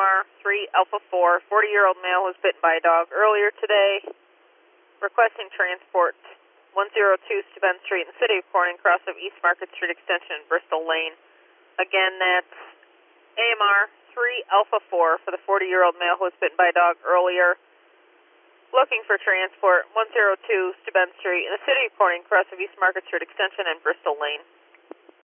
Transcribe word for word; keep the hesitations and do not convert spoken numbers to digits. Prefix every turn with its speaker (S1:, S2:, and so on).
S1: R three Alpha four, forty-year-old male was bitten by a dog earlier today, requesting transport one oh two Steuben Street in the City of Corning, cross of East Market Street Extension, Bristol Lane. Again, that's A M R three Alpha four for the forty-year-old male who was bitten by a dog earlier, looking for transport one oh two Steuben Street in the City of Corning, cross of East Market Street Extension and Bristol Lane.